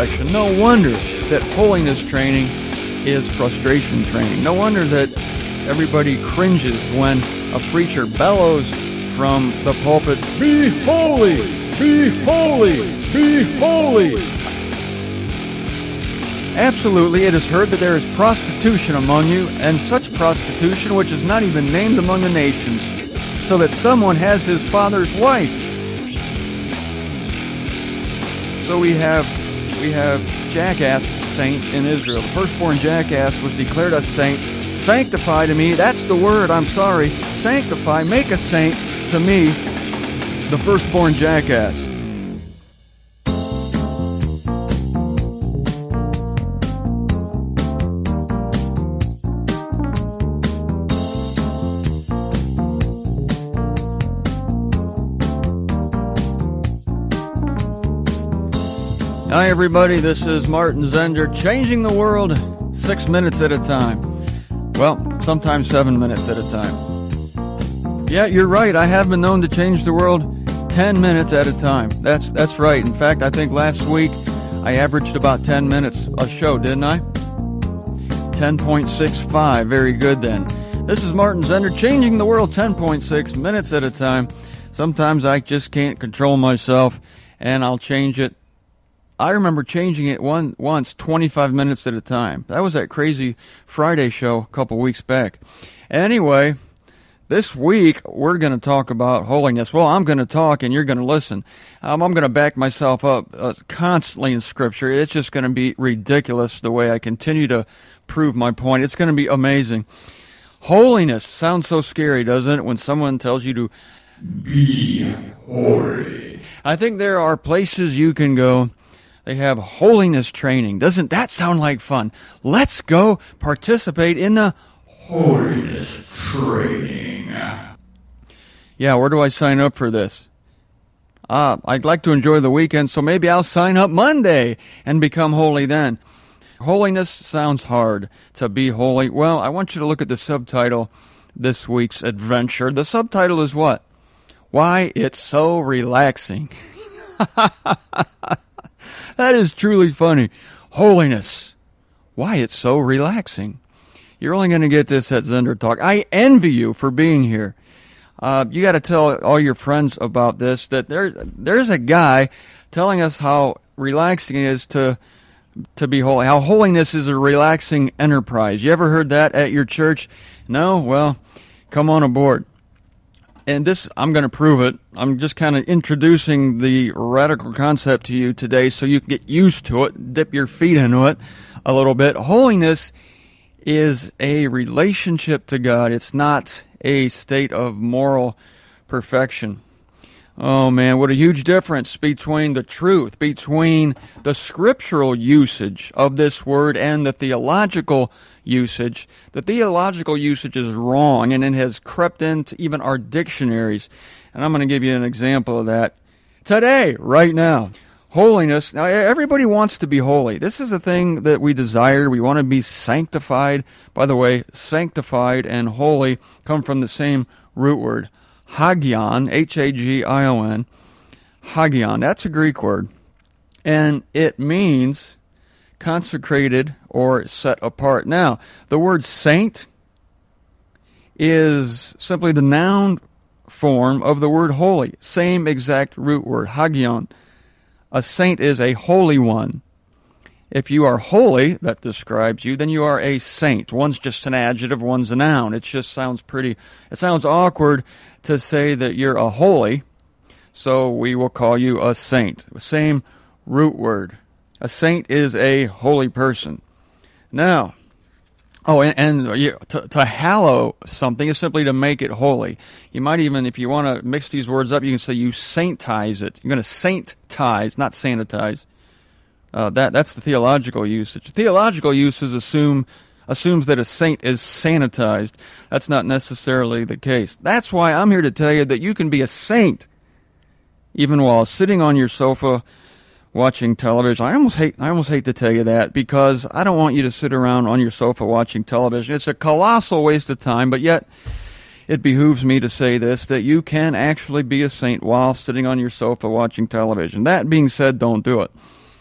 perfection. No wonder that holiness training is frustration training. No wonder that everybody cringes when a preacher bellows from the pulpit, "Be holy! Be holy! Be holy!" Absolutely, it is heard that there is prostitution among you, and such prostitution which is not even named among the nations, so that someone has his father's wife. So we have jackass saints in Israel. The firstborn jackass was declared a saint. Sanctify to me, that's the word, I'm sorry. Sanctify, make a saint to me, the firstborn jackass. Hi everybody, this is Martin Zender, changing the world 6 minutes at a time. Well, sometimes 7 minutes at a time. Yeah, you're right, I have been known to change the world 10 minutes at a time. That's right. In fact, I think last week I averaged about 10 minutes a show, didn't I? 10.65, very good then. This is Martin Zender, changing the world 10.6 minutes at a time. Sometimes I just can't control myself, and I'll change it. I remember changing it once 25 minutes at a time. That was that crazy Friday show a couple weeks back. Anyway, this week we're going to talk about holiness. Well, I'm going to talk and you're going to listen. I'm going to back myself up constantly in Scripture. It's just going to be ridiculous the way I continue to prove my point. It's going to be amazing. Holiness sounds so scary, doesn't it, when someone tells you to be holy. I think there are places you can go. They have holiness training. Doesn't that sound like fun? Let's go participate in the holiness training. Yeah, where do I sign up for this? I'd like to enjoy the weekend, so maybe I'll sign up Monday and become holy then. Holiness sounds hard. To be holy. Well, I want you to look at the subtitle, this week's adventure. The subtitle is what? Why it's so relaxing. That is truly funny. Holiness. Why it's so relaxing. You're only going to get this at Zender Talk. I envy you for being here. You got to tell all your friends about this, that there's a guy telling us how relaxing it is to be holy, how holiness is a relaxing enterprise. You ever heard that at your church? No? Well, come on aboard. And this, I'm going to prove it. I'm just kind of introducing the radical concept to you today so you can get used to it, dip your feet into it a little bit. Holiness is a relationship to God. It's not a state of moral perfection. Oh man, what a huge difference between the truth, between the scriptural usage of this word and the theological usage. The theological usage is wrong, and it has crept into even our dictionaries. And I'm going to give you an example of that today, right now. Holiness. Now, everybody wants to be holy. This is a thing that we desire. We want to be sanctified. By the way, sanctified and holy come from the same root word. Hagion, Hagion. Hagion, that's a Greek word. And it means consecrated or set apart. Now, the word saint is simply the noun form of the word holy. Same exact root word, hagion. A saint is a holy one. If you are holy, that describes you, then you are a saint. One's just an adjective, one's a noun. It just sounds it sounds awkward to say that you're a holy, so we will call you a saint. Same root word. A saint is a holy person. Now, to hallow something is simply to make it holy. You might even, if you want to mix these words up, you can say you saintize it. You're going to saintize, not sanitize. That's the theological usage. Theological usage assumes that a saint is sanitized. That's not necessarily the case. That's why I'm here to tell you that you can be a saint even while sitting on your sofa watching television. I almost hate to tell you that, because I don't want you to sit around on your sofa watching television. It's a colossal waste of time, but yet it behooves me to say this, that you can actually be a saint while sitting on your sofa watching television. That being said, don't do it.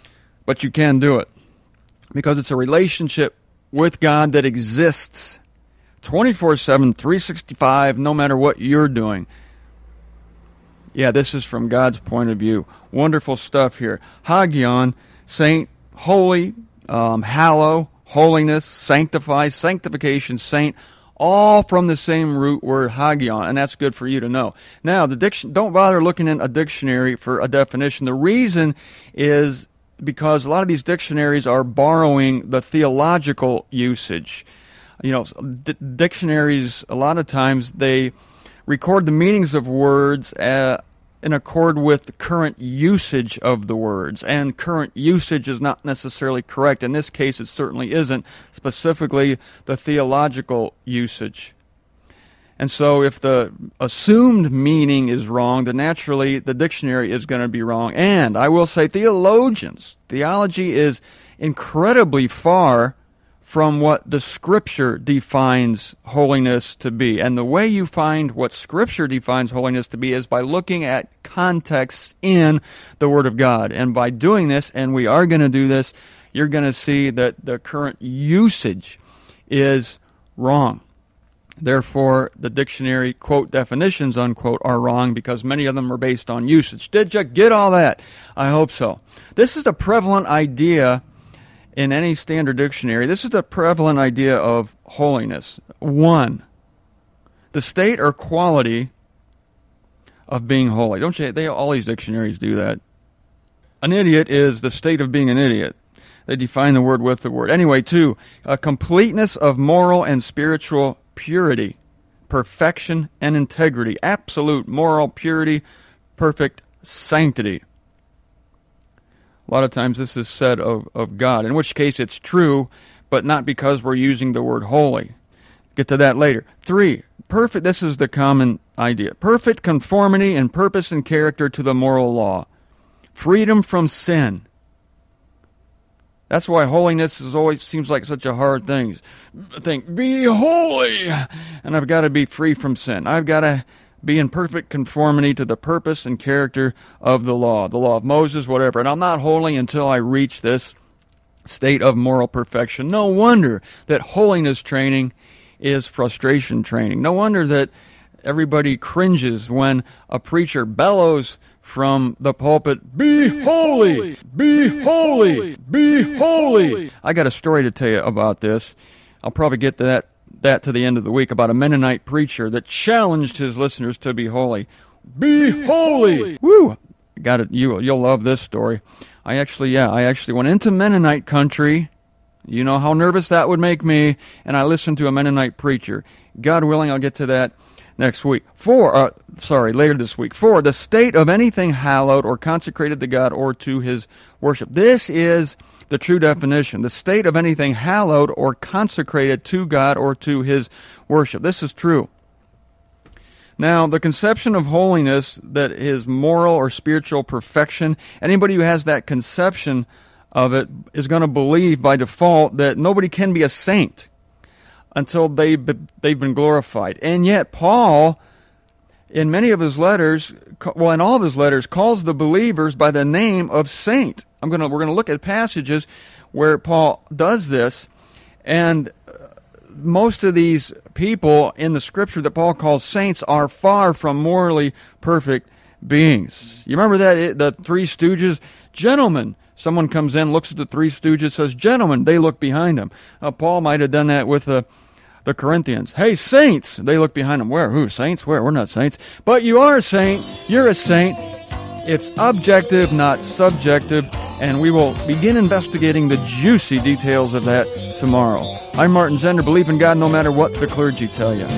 but you can do it because it's a relationship with God that exists 24/7, 365, no matter what you're doing. Yeah, this is from God's point of view. Wonderful stuff here. Hagion, saint, holy, hallow, holiness, sanctify, sanctification, saint, all from the same root word hagion, and that's good for you to know. Now, don't bother looking in a dictionary for a definition. The reason is because a lot of these dictionaries are borrowing the theological usage. You know, dictionaries, a lot of times, they record the meanings of words in accord with the current usage of the words, and current usage is not necessarily correct. In this case, it certainly isn't, specifically the theological usage. And so if the assumed meaning is wrong, then naturally the dictionary is going to be wrong. And I will say theology is incredibly far from what the Scripture defines holiness to be. And the way you find what Scripture defines holiness to be is by looking at context in the Word of God. And by doing this, and we are going to do this, you're going to see that the current usage is wrong. Therefore, the dictionary, quote, definitions, unquote, are wrong because many of them are based on usage. Did you get all that? I hope so. This is the prevalent idea in any standard dictionary. This is the prevalent idea of holiness. 1, the state or quality of being holy. Don't you? All these dictionaries do that. An idiot is the state of being an idiot. They define the word with the word. Anyway, 2, a completeness of moral and spiritual purity, perfection and integrity, absolute moral purity, perfect sanctity. A lot of times this is said of God, in which case it's true, but not because we're using the word holy. Get to that later. 3, perfect, this is the common idea. Perfect conformity in purpose and character to the moral law. Freedom from sin. That's why holiness always seems like such a hard thing. Think, be holy! And I've got to be free from sin. I've got to be in perfect conformity to the purpose and character of the law of Moses, whatever. And I'm not holy until I reach this state of moral perfection. No wonder that holiness training is frustration training. No wonder that everybody cringes when a preacher bellows from the pulpit, be holy, be holy, be holy. I got a story to tell you about this. I'll probably get to that to the end of the week, about a Mennonite preacher that challenged his listeners to be holy. Be holy! Woo! Got it. You'll love this story. I actually went into Mennonite country. You know how nervous that would make me. And I listened to a Mennonite preacher. God willing, I'll get to that next week. Later this week. 4, the state of anything hallowed or consecrated to God or to His worship. This is the true definition. The state of anything hallowed or consecrated to God or to His worship. This is true. Now, the conception of holiness that is moral or spiritual perfection, anybody who has that conception of it is going to believe by default that nobody can be a saint until they've been glorified. And yet Paul, in many of his letters, in all of his letters, calls the believers by the name of saint. We're going to look at passages where Paul does this, and most of these people in the Scripture that Paul calls saints are far from morally perfect beings. You remember that, the Three Stooges? Gentlemen. Someone comes in, looks at the Three Stooges, says, gentlemen. They look behind him. Paul might have done that with the Corinthians. Hey, saints! They look behind them. Where? Who? Saints? Where? We're not saints. But you are a saint. You're a saint. It's objective, not subjective, and we will begin investigating the juicy details of that tomorrow. I'm Martin Zender. Believe in God no matter what the clergy tell you.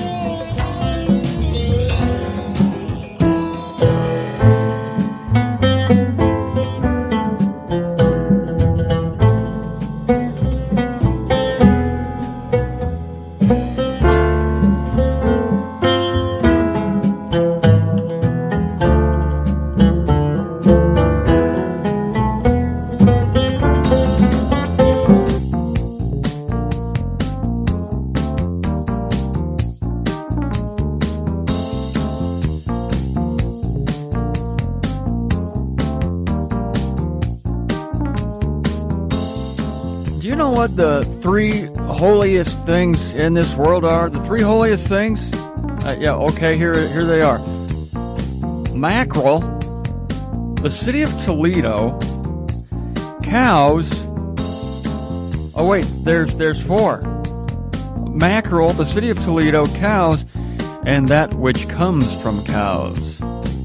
what the three holiest things in this world are? The three holiest things? Here they are. Mackerel, the city of Toledo, cows. Oh wait, there's four. Mackerel, the city of Toledo, cows, and that which comes from cows.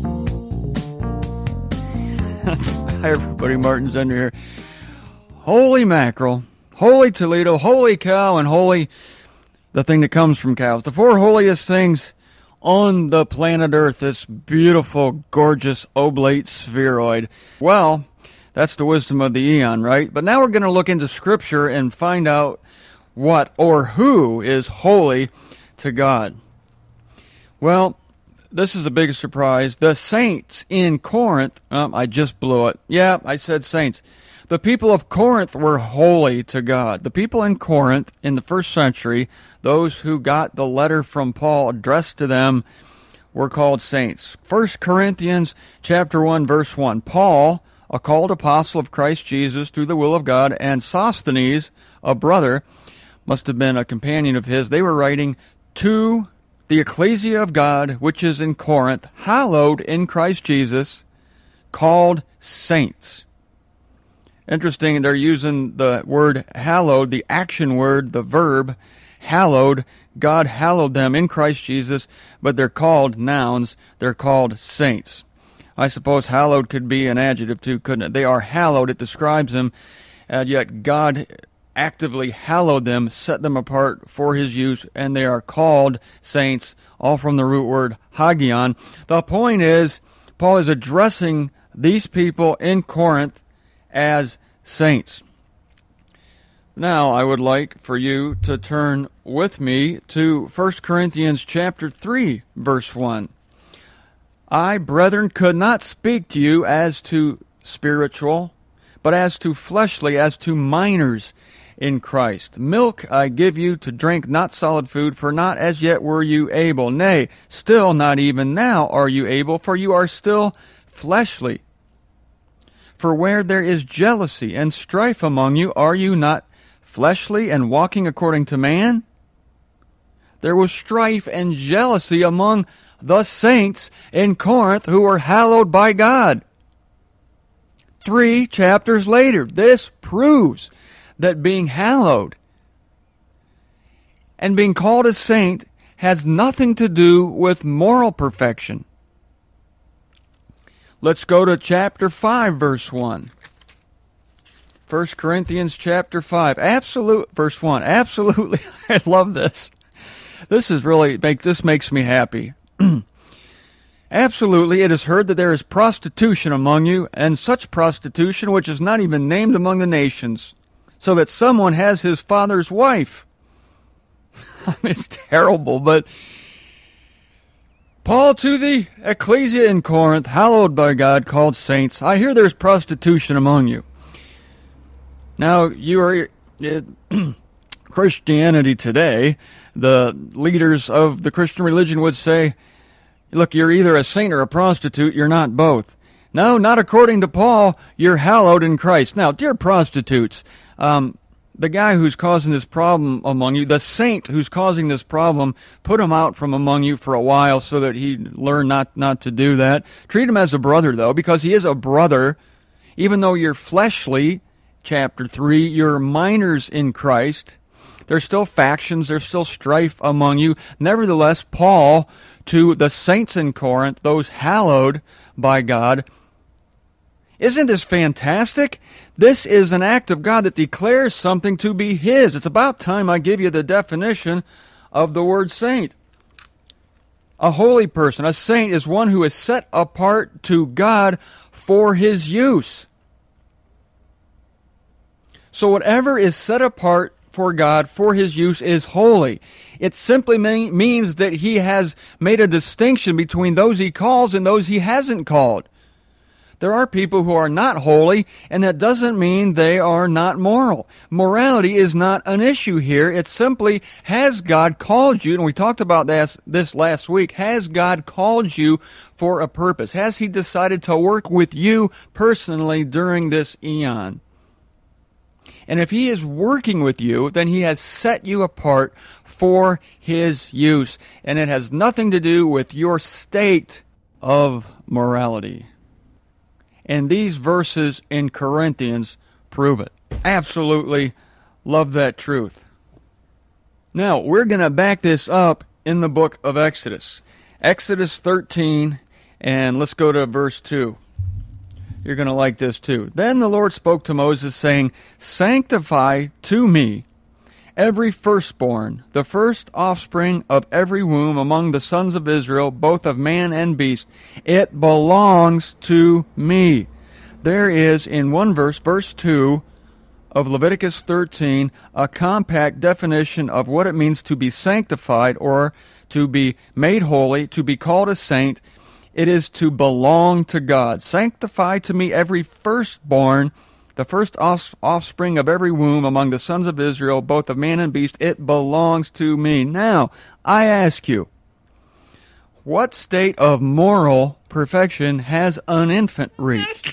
Hi everybody, Martin Zender here. Holy mackerel, holy Toledo, holy cow, and holy the thing that comes from cows. The four holiest things on the planet Earth, this beautiful, gorgeous, oblate spheroid. Well, that's the wisdom of the eon, right? But now we're going to look into Scripture and find out what or who is holy to God. Well, this is a big surprise. The saints in Corinth, I just blew it. Yeah, I said saints. The people of Corinth were holy to God. The people in Corinth in the first century, those who got the letter from Paul addressed to them, were called saints. 1 Corinthians chapter 1, verse 1. Paul, a called apostle of Christ Jesus through the will of God, and Sosthenes, a brother, must have been a companion of his. They were writing to the ecclesia of God, which is in Corinth, hallowed in Christ Jesus, called saints. Interesting, they're using the word hallowed, the action word, the verb, hallowed. God hallowed them in Christ Jesus, but they're called nouns. They're called saints. I suppose hallowed could be an adjective too, couldn't it? They are hallowed. It describes them, and yet God actively hallowed them, set them apart for his use, and they are called saints, all from the root word hagion. The point is, Paul is addressing these people in Corinth as saints. Now, I would like for you to turn with me to 1 Corinthians chapter 3, verse 1. I, brethren, could not speak to you as to spiritual, but as to fleshly, as to minors in Christ. Milk I give you to drink, not solid food, for not as yet were you able. Nay, still not even now are you able, for you are still fleshly. For where there is jealousy and strife among you, are you not fleshly and walking according to man? There was strife and jealousy among the saints in Corinth who were hallowed by God. 3 chapters later, this proves that being hallowed and being called a saint has nothing to do with moral perfection. Let's go to chapter 5, verse 1. 1 Corinthians chapter 5. Verse 1. Absolutely, I love this. This makes me happy. Absolutely, it is heard that there is prostitution among you, and such prostitution which is not even named among the nations, so that someone has his father's wife. It's terrible, but Paul to the ecclesia in Corinth, hallowed by God, called saints. I hear there's prostitution among you. Now, you are Christianity today. The leaders of the Christian religion would say, look, you're either a saint or a prostitute. You're not both. No, not according to Paul. You're hallowed in Christ. Now, dear prostitutes, the guy who's causing this problem among you, the saint who's causing this problem, put him out from among you for a while so that he'd learn not to do that. Treat him as a brother, though, because he is a brother. Even though you're fleshly, chapter 3, you're minors in Christ. There's still factions, there's still strife among you. Nevertheless, Paul, to the saints in Corinth, those hallowed by God, isn't this fantastic? This is an act of God that declares something to be his. It's about time I give you the definition of the word saint. A holy person, a saint, is one who is set apart to God for his use. So whatever is set apart for God for his use is holy. It simply means that he has made a distinction between those he calls and those he hasn't called. There are people who are not holy, and that doesn't mean they are not moral. Morality is not an issue here. It's simply, has God called you? And we talked about this last week. Has God called you for a purpose? Has he decided to work with you personally during this eon? And if he is working with you, then he has set you apart for his use. And it has nothing to do with your state of morality. And these verses in Corinthians prove it. Absolutely love that truth. Now, we're going to back this up in the book of Exodus. Exodus 13, and let's go to verse 2. You're going to like this too. Then the Lord spoke to Moses, saying, Sanctify to me every firstborn, the first offspring of every womb among the sons of Israel, both of man and beast. It belongs to me. There is, in one verse, verse 2 of Leviticus 13, a compact definition of what it means to be sanctified or to be made holy, to be called a saint. It is to belong to God. Sanctify to me every firstborn, the first offspring of every womb among the sons of Israel, both of man and beast. It belongs to me. Now, I ask you, what state of moral perfection has an infant reached?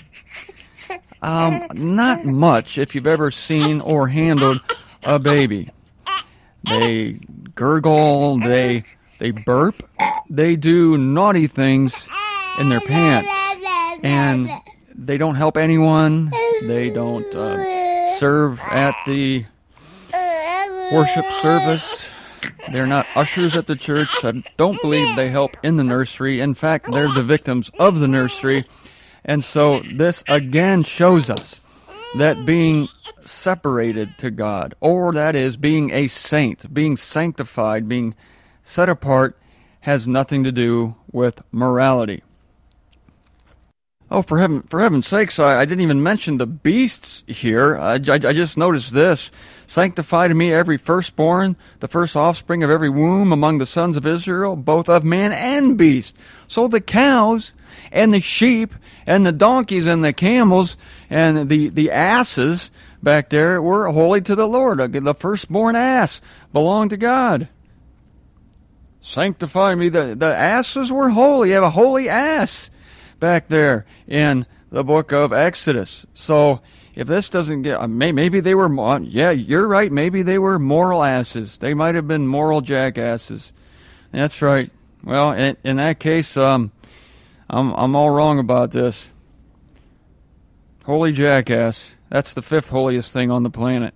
Not much if you've ever seen or handled a baby. They gurgle, they burp, they do naughty things in their pants, and they don't help anyone. They don't serve at the worship service. They're not ushers at the church. I don't believe they help in the nursery. In fact, they're the victims of the nursery. And so this again shows us that being separated to God, or that is being a saint, being sanctified, being set apart, has nothing to do with morality. Oh, for heaven's sakes, I didn't even mention the beasts here. I just noticed this. Sanctify to me every firstborn, the first offspring of every womb among the sons of Israel, both of man and beast. So the cows and the sheep and the donkeys and the camels and the asses back there were holy to the Lord. The firstborn ass belonged to God. Sanctify me. The asses were holy. You have a holy ass back there in the book of Exodus. So if this doesn't get, maybe they were, yeah, you're right, maybe they were moral asses. They might have been moral jackasses. That's right. Well, in that case, I'm all wrong about this. Holy jackass. That's the fifth holiest thing on the planet.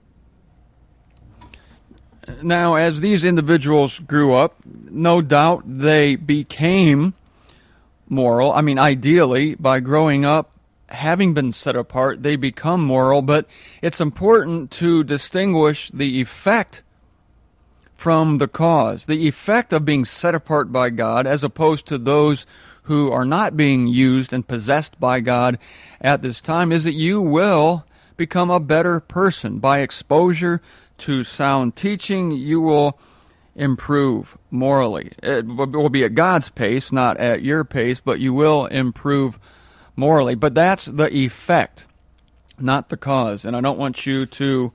Now, as these individuals grew up, no doubt they became moral. I mean, ideally, by growing up, having been set apart, they become moral, but it's important to distinguish the effect from the cause. The effect of being set apart by God, as opposed to those who are not being used and possessed by God at this time, is that you will become a better person. By exposure to sound teaching, you will improve morally. It will be at God's pace, not at your pace, but you will improve morally. But that's the effect, not the cause. And I don't want you to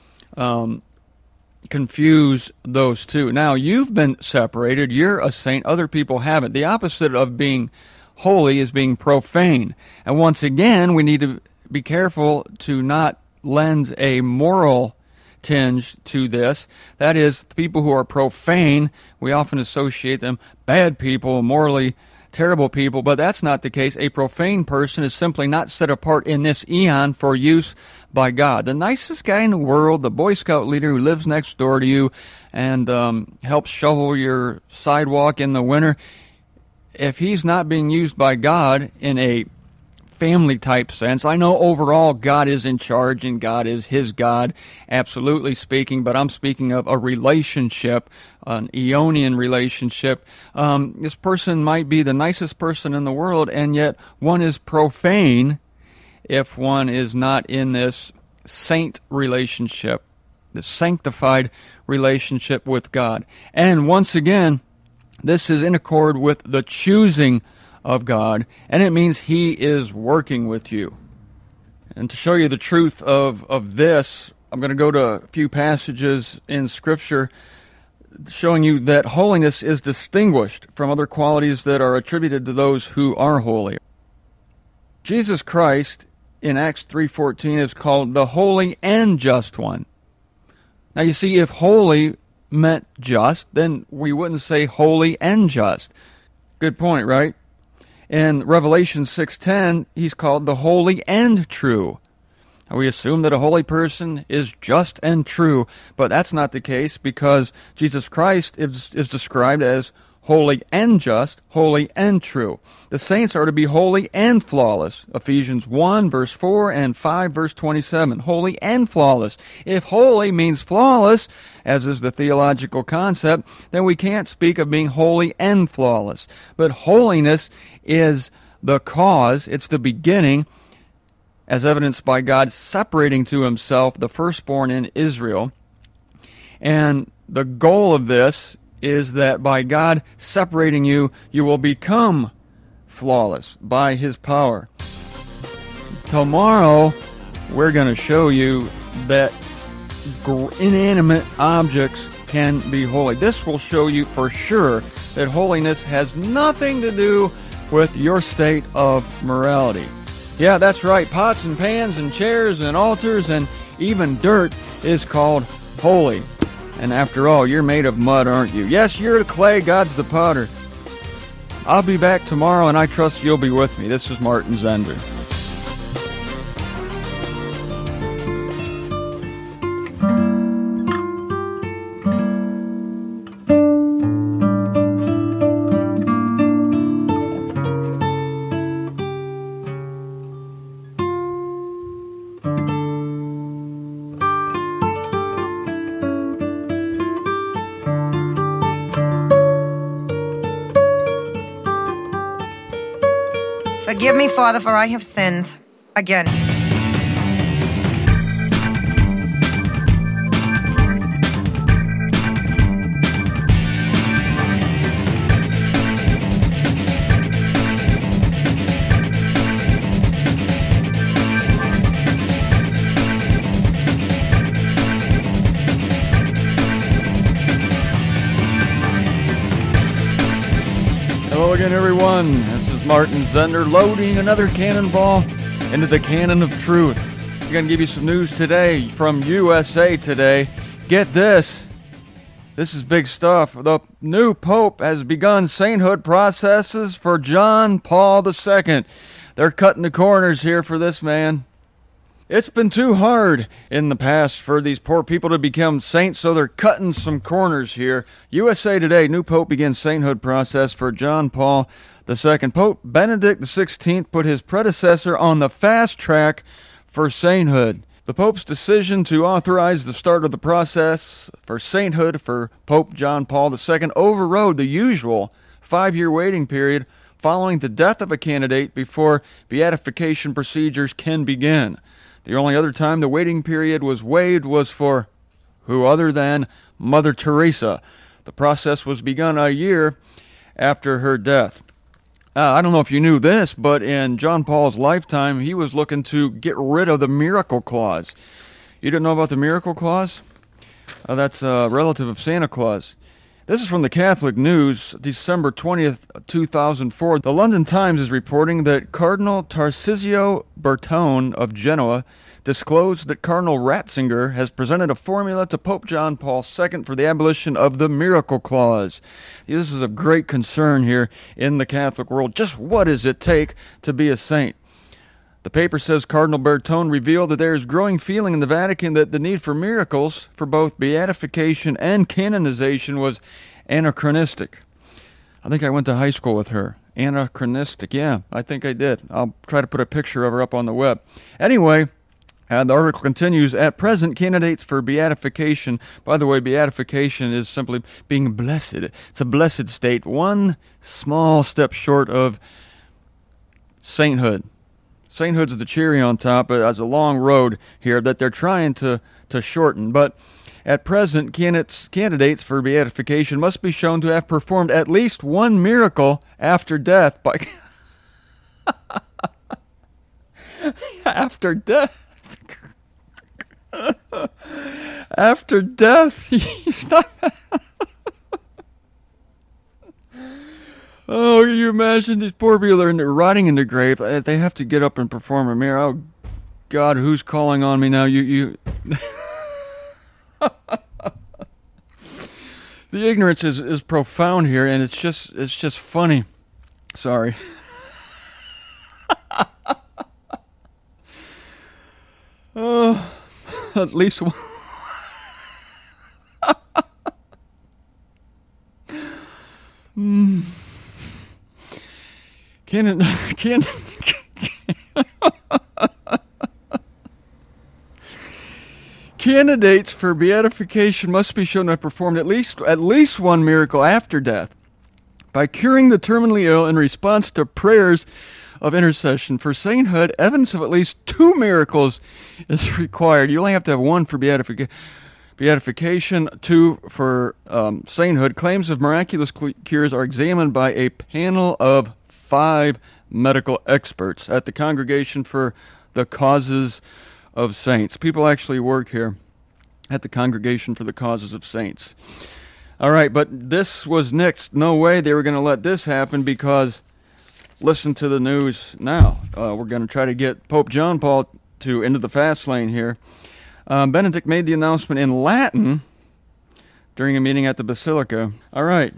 confuse those two. Now, you've been separated. You're a saint. Other people haven't. The opposite of being holy is being profane. And once again, we need to be careful to not lend a moral tinge to this. That is, the people who are profane, we often associate them bad people, morally terrible people, but that's not the case. A profane person is simply not set apart in this eon for use by God. The nicest guy in the world, the Boy Scout leader who lives next door to you and helps shovel your sidewalk in the winter, if he's not being used by God in a family type sense. I know overall God is in charge and God is his God, absolutely speaking, but I'm speaking of a relationship, an Eonian relationship. This person might be the nicest person in the world, and yet one is profane if one is not in this saint relationship, the sanctified relationship with God. And once again, this is in accord with the choosing of God, and it means he is working with you. And to show you the truth of this, I'm going to go to a few passages in Scripture showing you that holiness is distinguished from other qualities that are attributed to those who are holy. Jesus Christ in Acts 3:14 is called the Holy and Just One. Now you see, if holy meant just, then we wouldn't say holy and just. Good point, right? In Revelation 6:10, he's called the holy and true. Now, we assume that a holy person is just and true, but that's not the case, because Jesus Christ is described as holy and just, holy and true. The saints are to be holy and flawless. Ephesians 1 verse 4 and 5 verse 27. Holy and flawless. If holy means flawless, as is the theological concept, then we can't speak of being holy and flawless. But holiness is the cause, it's the beginning, as evidenced by God separating to himself the firstborn in Israel. And the goal of this is that by God separating you, you will become flawless by his power. Tomorrow, we're going to show you that inanimate objects can be holy. This will show you for sure that holiness has nothing to do with your state of morality. Yeah, that's right. Pots and pans and chairs and altars and even dirt is called holy. And after all, you're made of mud, aren't you? Yes, you're the clay, God's the potter. I'll be back tomorrow, and I trust you'll be with me. This is Martin Zender. Forgive me, Father, for I have sinned again. Hello again, everyone. This is Martin Zender loading another cannonball into the cannon of truth. We're going to give you some news today from USA Today. Get this. This is big stuff. The new Pope has begun sainthood processes for John Paul II. They're cutting the corners here for this man. It's been too hard in the past for these poor people to become saints, so they're cutting some corners here. USA Today, new Pope begins sainthood process for John Paul II. Pope Benedict XVI put his predecessor on the fast track for sainthood. The Pope's decision to authorize the start of the process for sainthood for Pope John Paul II overrode the usual 5-year waiting period following the death of a candidate before beatification procedures can begin. The only other time the waiting period was waived was for who other than Mother Teresa. The process was begun a year after her death. I don't know if you knew this, but in John Paul's lifetime, he was looking to get rid of the miracle clause. You didn't know about the miracle clause? That's a relative of Santa Claus. This is from the Catholic News, December 20th, 2004. The London Times is reporting that Cardinal Tarcisio Bertone of Genoa disclosed that Cardinal Ratzinger has presented a formula to Pope John Paul II for the abolition of the miracle clause. This is of great concern here in the Catholic world. Just what does it take to be a saint? The paper says Cardinal Bertone revealed that there is growing feeling in the Vatican that the need for miracles for both beatification and canonization was anachronistic. I think I went to high school with her. Anachronistic. Yeah, I think I did. I'll try to put a picture of her up on the web. Anyway, the article continues. At present, candidates for beatification, by the way, beatification is simply being blessed. It's a blessed state, one small step short of sainthood. Sainthood's the cherry on top. It's a long road here that they're trying to shorten. But at present, candidates for beatification must be shown to have performed at least one miracle after death. After death. After death. You stop. Oh, can you imagine these poor people are rotting in the grave? They have to get up and perform a miracle. Oh, God, who's calling on me now? You. The ignorance is profound here, and it's just funny. Sorry. At least one. Candidates for beatification must be shown to have performed at least one miracle after death by curing the terminally ill in response to prayers of intercession. For sainthood, evidence of at least 2 miracles is required. You only have to have 1 for beatification, 2 for sainthood. Claims of miraculous cures are examined by a panel of 5 medical experts at the Congregation for the Causes of Saints. People actually work here at the Congregation for the Causes of Saints. All right, but this was nixed. No way they were going to let this happen, because listen to the news now. We're going to try to get Pope John Paul into the fast lane here. Benedict made the announcement in Latin during a meeting at the Basilica. All right.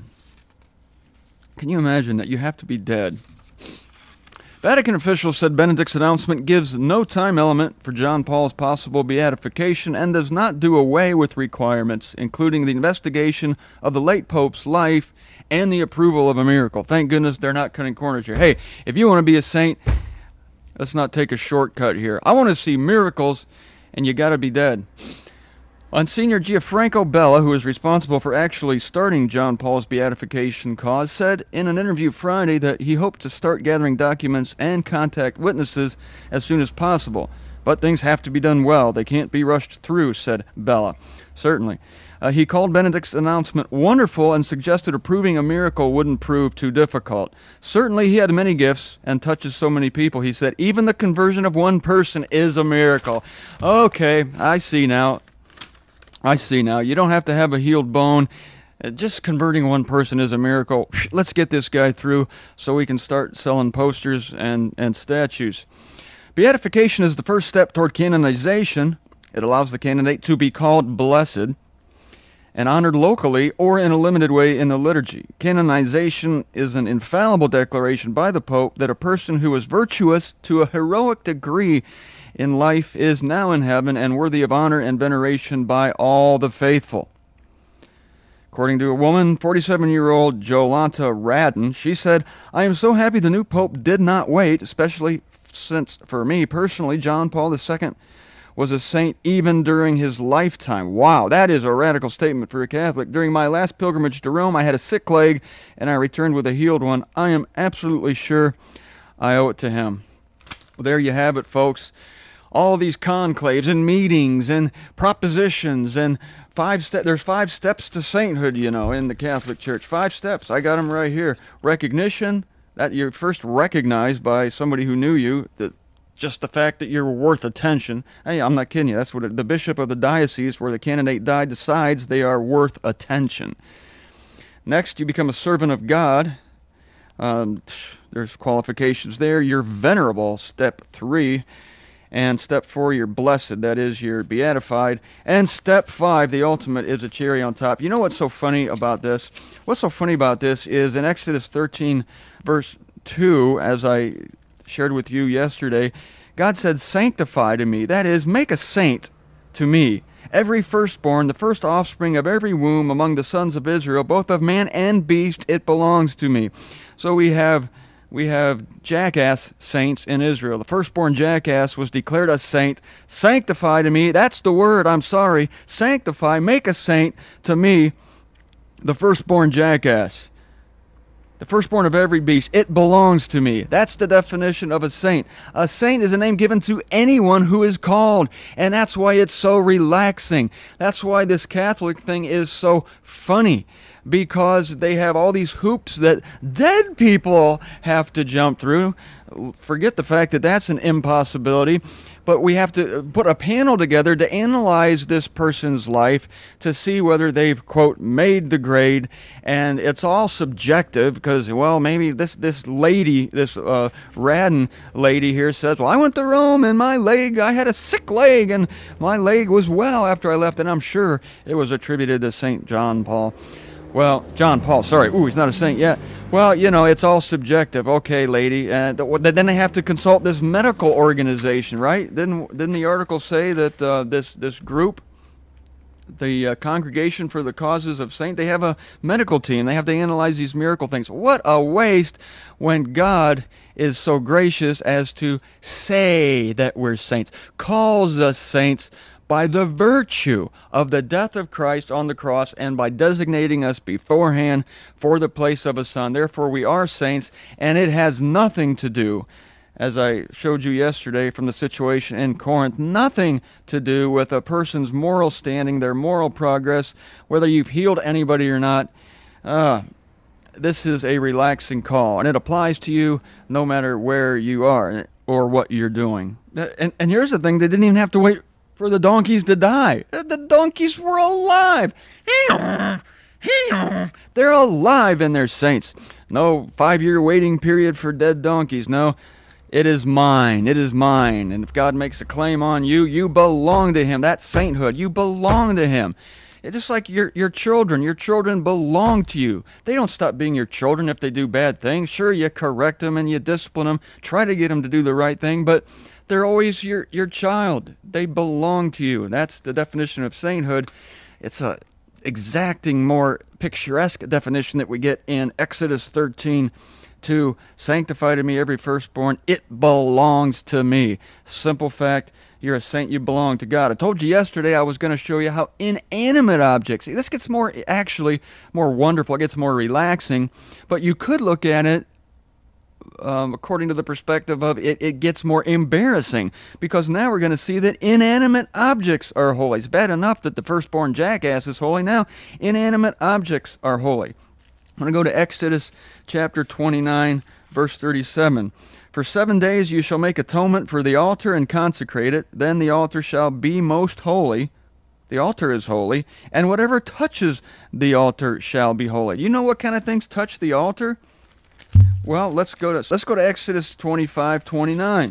Can you imagine that you have to be dead? Vatican officials said Benedict's announcement gives no time element for John Paul's possible beatification and does not do away with requirements, including the investigation of the late Pope's life and the approval of a miracle. Thank goodness they're not cutting corners here. Hey, if you want to be a saint, let's not take a shortcut here. I want to see miracles, and you got to be dead. Monsignor Gianfranco Bella, who is responsible for actually starting John Paul's beatification cause, said in an interview Friday that he hoped to start gathering documents and contact witnesses as soon as possible. But things have to be done well. They can't be rushed through, said Bella. Certainly. He called Benedict's announcement wonderful and suggested approving a miracle wouldn't prove too difficult. Certainly he had many gifts and touches so many people. He said, even the conversion of one person is a miracle. Okay, I see now. You don't have to have a healed bone. Just converting one person is a miracle. Let's get this guy through so we can start selling posters and statues. Beatification is the first step toward canonization. It allows the candidate to be called blessed and honored locally or in a limited way in the liturgy. Canonization is an infallible declaration by the Pope that a person who is virtuous to a heroic degree in life is now in heaven and worthy of honor and veneration by all the faithful. According to a woman, 47-year-old Jolanta Radden, she said, I am so happy the new Pope did not wait, especially since, for me personally, John Paul II was a saint even during his lifetime. Wow, that is a radical statement for a Catholic. During my last pilgrimage to Rome, I had a sick leg, and I returned with a healed one. I am absolutely sure I owe it to him. Well, there you have it, folks. All these conclaves and meetings and propositions and there's 5 steps to sainthood, in the Catholic Church. 5 steps. I got them right here. Recognition, that you're first recognized by somebody who knew you, that just the fact that you're worth attention. Hey, I'm not kidding you. That's what the bishop of the diocese where the candidate died decides they are worth attention. Next, you become a servant of God. There's qualifications there. You're venerable, step 3. And step 4, you're blessed. That is, you're beatified. And step 5, the ultimate, is a cherry on top. You know what's so funny about this? What's so funny about this is in Exodus 13, verse 2, as I shared with you yesterday, God said, sanctify to me. That is, make a saint to me. Every firstborn, the first offspring of every womb among the sons of Israel, both of man and beast, it belongs to me. So we have jackass saints in Israel. The firstborn jackass was declared a saint. Sanctify to me. That's the word. I'm sorry. Sanctify. Make a saint to me, the firstborn jackass. The firstborn of every beast. It belongs to me. That's the definition of a saint. A saint is a name given to anyone who is called. And that's why it's so relaxing. That's why this Catholic thing is so funny. because they have all these hoops that dead people have to jump through. Forget the fact that that's an impossibility, but we have to put a panel together to analyze this person's life to see whether they've, quote, made the grade. And it's all subjective because, well, maybe this lady, this Radden lady here says, well, I went to Rome and I had a sick leg and my leg was well after I left. And I'm sure it was attributed to St. John Paul. Well, John Paul, sorry. Ooh, he's not a saint yet. Well, it's all subjective. Okay, lady. Then they have to consult this medical organization, right? Didn't the article say that this group, the Congregation for the Causes of Saints, they have a medical team. They have to analyze these miracle things. What a waste when God is so gracious as to say that we're saints, calls us saints, by the virtue of the death of Christ on the cross and by designating us beforehand for the place of a son. Therefore, we are saints, and it has nothing to do, as I showed you yesterday from the situation in Corinth, nothing to do with a person's moral standing, their moral progress, whether you've healed anybody or not. This is a relaxing call, and it applies to you no matter where you are or what you're doing. And here's the thing, they didn't even have to wait for the donkeys to die. The donkeys were alive. They're alive and they're saints. No 5-year waiting period for dead donkeys. No, it is mine. It is mine. And if God makes a claim on you, you belong to him. That's sainthood. You belong to him. It's just like your children. Your children belong to you. They don't stop being your children if they do bad things. Sure, you correct them and you discipline them. Try to get them to do the right thing, but they're always your child. They belong to you. That's the definition of sainthood. It's a exacting, more picturesque definition that we get in Exodus 13:2. Sanctify to me every firstborn. It belongs to me. Simple fact. You're a saint. You belong to God. I told you yesterday I was going to show you how inanimate objects. See, this gets more wonderful. It gets more relaxing. But you could look at it according to the perspective of it gets more embarrassing, because now we're going to see that inanimate objects are holy. It's bad enough that the firstborn jackass is holy. Now inanimate objects are holy. I'm going to go to Exodus chapter 29, verse 37. For 7 days you shall make atonement for the altar and consecrate it. Then the altar shall be most holy. The altar is holy, and whatever touches the altar shall be holy. You know what kind of things touch the altar? Well, let's go to Exodus 25:29.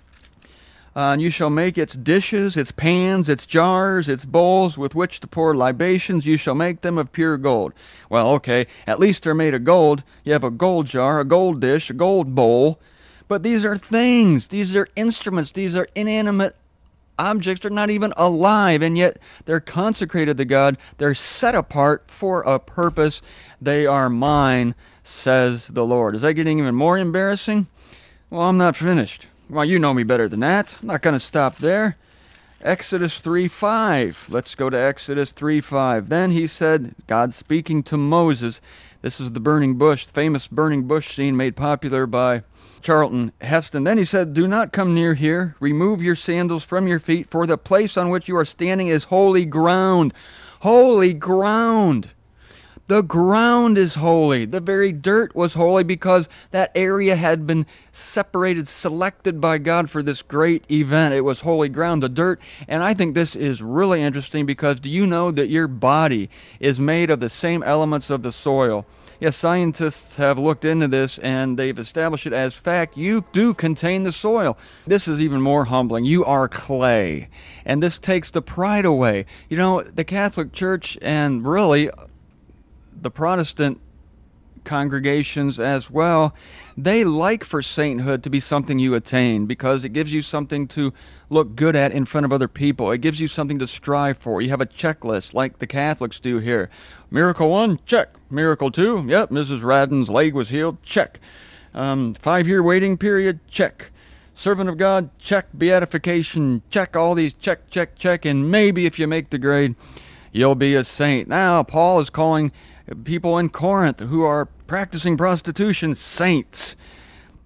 And you shall make its dishes, its pans, its jars, its bowls with which to pour libations. You shall make them of pure gold. Well, okay, at least they're made of gold. You have a gold jar, a gold dish, a gold bowl. But these are things. These are instruments. These are inanimate objects. They're not even alive, and yet they're consecrated to God. They're set apart for a purpose. They are mine, says the Lord. Is that getting even more embarrassing? Well, I'm not finished. Well, you know me better than that. I'm not going to stop there. Exodus 3:5. Let's go to Exodus 3:5. Then he said, God speaking to Moses, this is the burning bush, famous burning bush scene made popular by Charlton Heston. Then he said, do not come near here. Remove your sandals from your feet, for the place on which you are standing is holy ground. Holy ground. The ground is holy. The very dirt was holy because that area had been separated, selected by God for this great event. It was holy ground, the dirt. And I think this is really interesting because do you know that your body is made of the same elements of the soil? Yes, scientists have looked into this and they've established it as fact. You do contain the soil. This is even more humbling. You are clay. And this takes the pride away. You know, the Catholic Church and really the Protestant congregations as well, they like for sainthood to be something you attain because it gives you something to look good at in front of other people. It gives you something to strive for. You have a checklist like the Catholics do here. Miracle 1, check. Miracle 2, yep, Mrs. Radden's leg was healed, check. 5-year waiting period, check. Servant of God, check. Beatification, check. All these, check, check, check. And maybe if you make the grade, you'll be a saint. Now, Paul is calling people in Corinth who are practicing prostitution saints.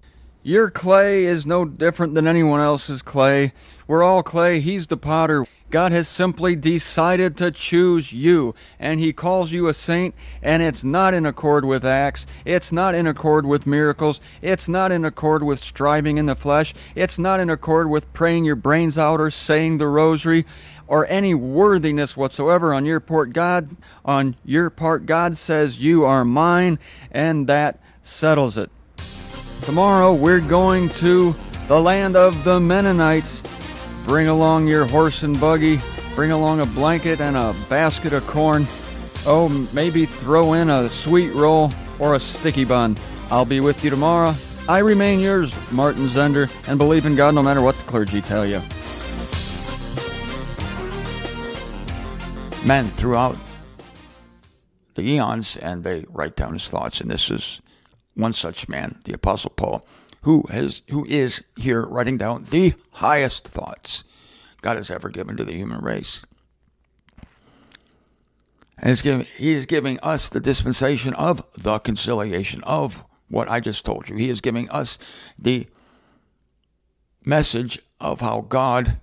Your clay is no different than anyone else's clay. We're all clay. He's the potter. God has simply decided to choose you, and He calls you a saint, and it's not in accord with acts. It's not in accord with miracles. It's not in accord with striving in the flesh. It's not in accord with praying your brains out or saying the rosary or any worthiness whatsoever on your part. God says, you are mine, and that settles it. Tomorrow we're going to the land of the Mennonites. Bring along your horse and buggy. Bring along a blanket and a basket of corn. Oh, maybe throw in a sweet roll or a sticky bun. I'll be with you tomorrow. I remain yours, Martin Zender, and believe in God no matter what the clergy tell you. Men throughout the eons, and they write down his thoughts, and this is one such man, the Apostle Paul, who is here writing down the highest thoughts God has ever given to the human race. And he is giving us the dispensation of the conciliation of what I just told you. He is giving us the message of how God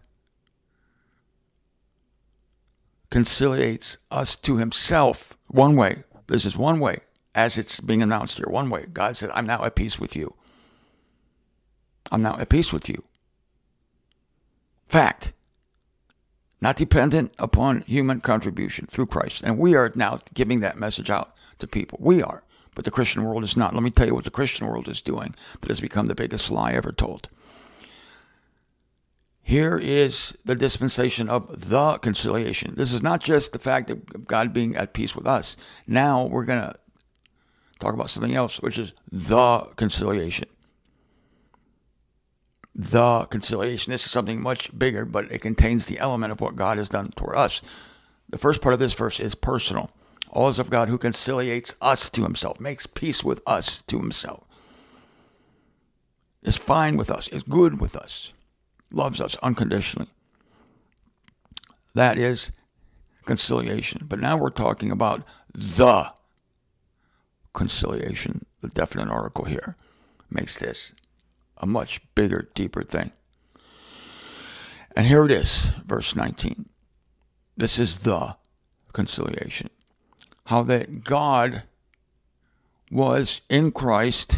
conciliates us to himself one way. This is one way, as it's being announced here. One way. God said, I'm now at peace with you. I'm now at peace with you. Fact. Not dependent upon human contribution through Christ. And we are now giving that message out to people. We are. But the Christian world is not. Let me tell you what the Christian world is doing that has become the biggest lie ever told. Here is the dispensation of the conciliation. This is not just the fact of God being at peace with us. Now we're going to talk about something else, which is the conciliation. The conciliation. This is something much bigger, but it contains the element of what God has done toward us. The first part of this verse is personal. All is of God who conciliates us to himself, makes peace with us to himself, is fine with us, is good with us, loves us unconditionally. That is conciliation. But now we're talking about the conciliation. The definite article here makes this a much bigger, deeper thing. And here it is, verse 19. This is the conciliation. How that God was in Christ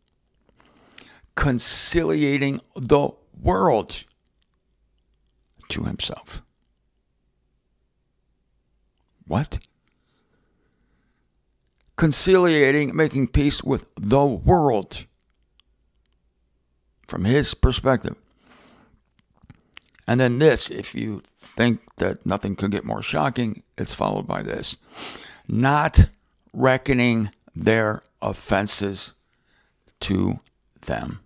conciliating the world to himself. What? Conciliating, making peace with the world from his perspective. And then this, if you think that nothing could get more shocking, it's followed by this. Not reckoning their offenses to them.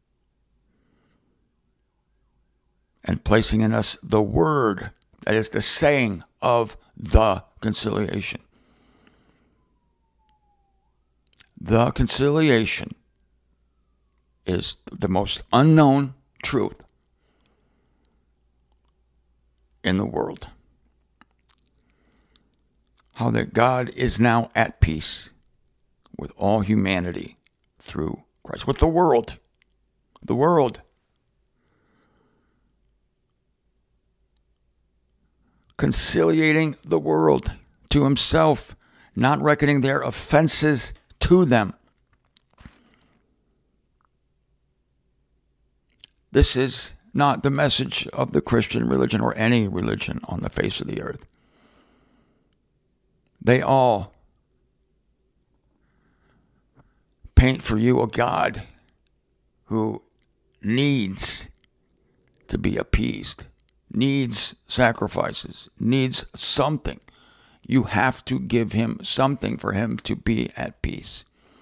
And placing in us the word, that is the saying of the conciliation. The conciliation is the most unknown truth in the world. How that God is now at peace with all humanity through Christ. With the world. The world. Conciliating the world to himself, not reckoning their offenses to them. This is not the message of the Christian religion or any religion on the face of the earth. They all paint for you a God who needs to be appeased, needs sacrifices, needs something. You have to give him something for him to be at peace.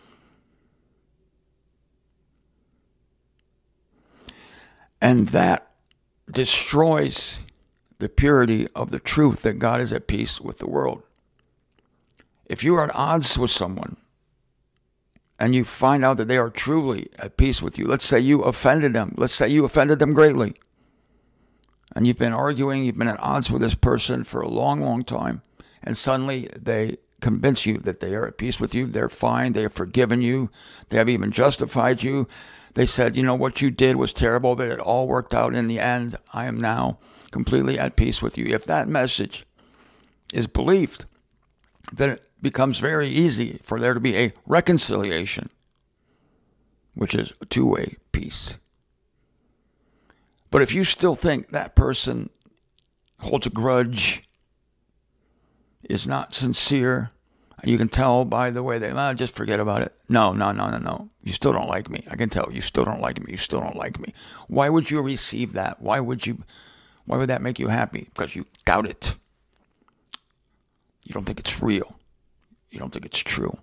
And that destroys the purity of the truth that God is at peace with the world. If you are at odds with someone and you find out that they are truly at peace with you, let's say you offended them. Let's say you offended them greatly. And you've been arguing, you've been at odds with this person for a long, long time. And suddenly they convince you that they are at peace with you. They're fine. They have forgiven you. They have even justified you. They said, what you did was terrible, but it all worked out in the end. I am now completely at peace with you. If that message is believed, then it becomes very easy for there to be a reconciliation, which is a two-way peace. But if you still think that person holds a grudge, is not sincere, and you can tell by the way they, just forget about it. No. You still don't like me. I can tell you still don't like me. You still don't like me. Why would you receive that? Why would that make you happy? Because you doubt it. You don't think it's real. You don't think it's true.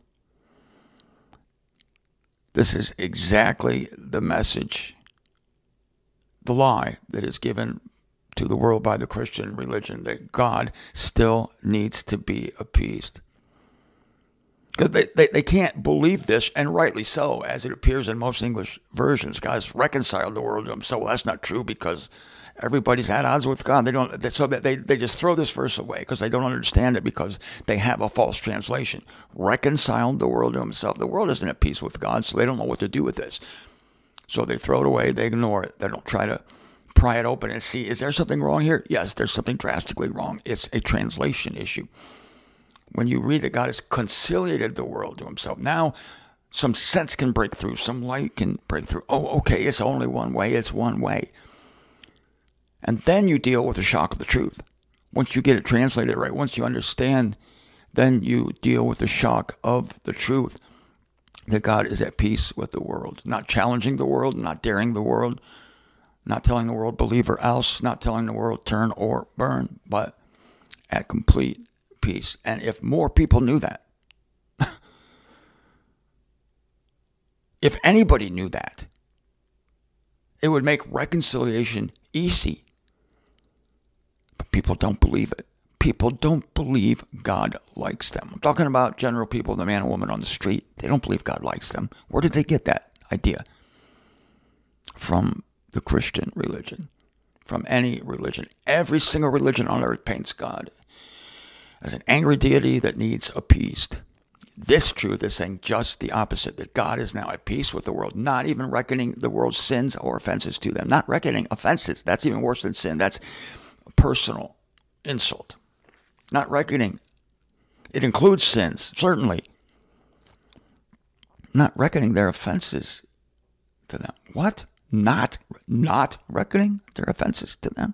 This is exactly the message, the lie that is given to the world by the Christian religion, that God still needs to be appeased. Because they can't believe this, and rightly so, as it appears in most English versions. God's reconciled the world to himself. Well, that's not true, because everybody's at odds with God. They just throw this verse away because they don't understand it, because they have a false translation. Reconciled the world to himself. The world isn't at peace with God, so they don't know what to do with this. So they throw it away. They ignore it. They don't try to pry it open and see, is there something wrong here? Yes, there's something drastically wrong. It's a translation issue. When you read that God has conciliated the world to himself, now some sense can break through, some light can break through. Oh, okay, it's only one way. It's one way. And then you deal with the shock of the truth. Once you get it translated right, once you understand, then you deal with the shock of the truth that God is at peace with the world, not challenging the world, not daring the world, not telling the world believe or else, not telling the world turn or burn, but at complete peace. And if more people knew that, if anybody knew that, it would make reconciliation easy. But people don't believe it. People don't believe God likes them. I'm talking about general people, the man and woman on the street. They don't believe God likes them. Where did they get that idea? From the Christian religion, from any religion. Every single religion on earth paints God as an angry deity that needs appeased. This truth is saying just the opposite, that God is now at peace with the world, not even reckoning the world's sins or offenses to them, not reckoning offenses. That's even worse than sin. That's a personal insult. Not reckoning. It includes sins, certainly. Not reckoning their offenses to them. What? Not reckoning their offenses to them?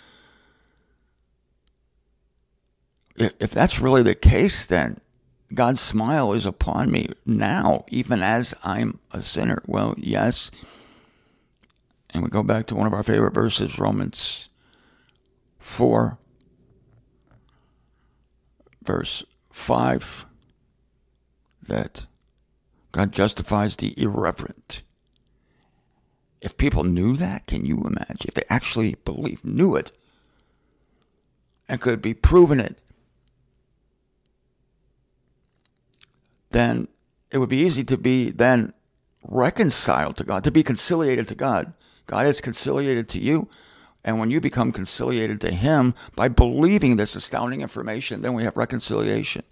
If that's really the case, then God's smile is upon me now, even as I'm a sinner. Well, yes. And we go back to one of our favorite verses, Romans 4, verse 5, that God justifies the irreverent. If people knew that, can you imagine? If they actually knew it, and could be proven it, then it would be easy to be then reconciled to God, to be conciliated to God. God is conciliated to you. And when you become conciliated to him by believing this astounding information, then we have reconciliation.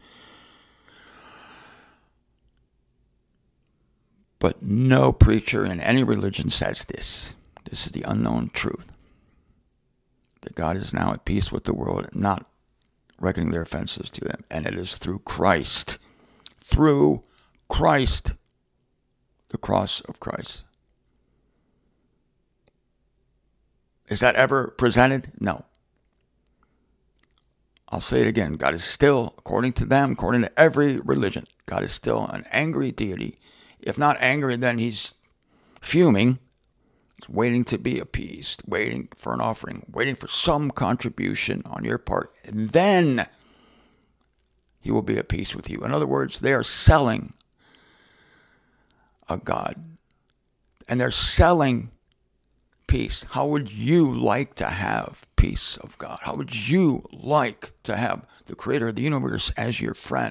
But no preacher in any religion says this. This is the unknown truth. That God is now at peace with the world, not reckoning their offenses to them. And it is through Christ. Through Christ. The cross of Christ. Is that ever presented? No. I'll say it again. God is still, according to them, according to every religion, God is still an angry deity. If not angry, then he's fuming. He's waiting to be appeased, waiting for an offering, waiting for some contribution on your part. And then he will be at peace with you. In other words, they are selling a God. And they're selling peace. How would you like to have peace of God? How would you like to have the creator of the universe as your friend?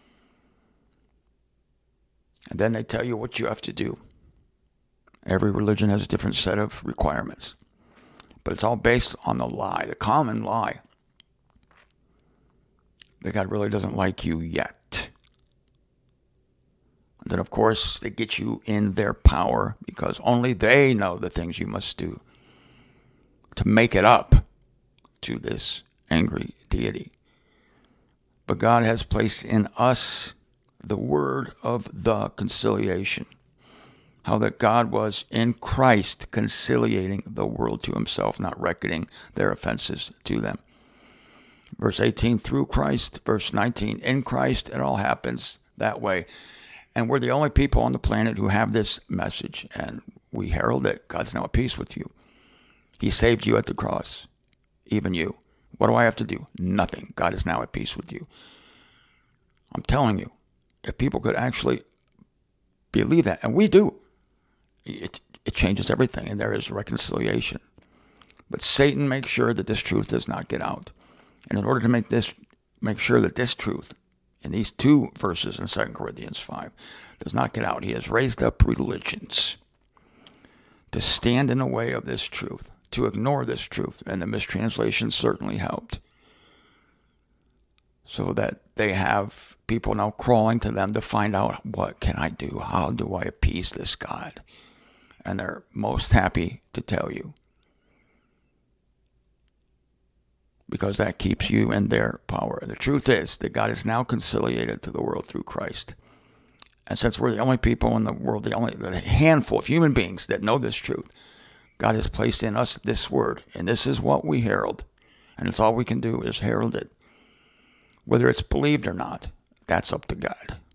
And then they tell you what you have to do. Every religion has a different set of requirements. But it's all based on the lie, the common lie, that God really doesn't like you yet. Then, of course, they get you in their power because only they know the things you must do to make it up to this angry deity. But God has placed in us the word of the conciliation. How that God was in Christ conciliating the world to himself, not reckoning their offenses to them. Verse 18, through Christ. Verse 19, in Christ. It all happens that way. And we're the only people on the planet who have this message. And we herald it. God's now at peace with you. He saved you at the cross. Even you. What do I have to do? Nothing. God is now at peace with you. I'm telling you, if people could actually believe that, and we do, it changes everything, and there is reconciliation. But Satan makes sure that this truth does not get out. And in order to make sure that this truth, in these two verses in 2 Corinthians 5, does not get out, he has raised up religions to stand in the way of this truth, to ignore this truth, and the mistranslation certainly helped. So that they have people now crawling to them to find out, what can I do? How do I appease this God? And they're most happy to tell you. Because that keeps you in their power. The truth is that God is now conciliated to the world through Christ. And since we're the only people in the world, the handful of human beings that know this truth, God has placed in us this word. And this is what we herald. And it's all we can do is herald it. Whether it's believed or not, that's up to God.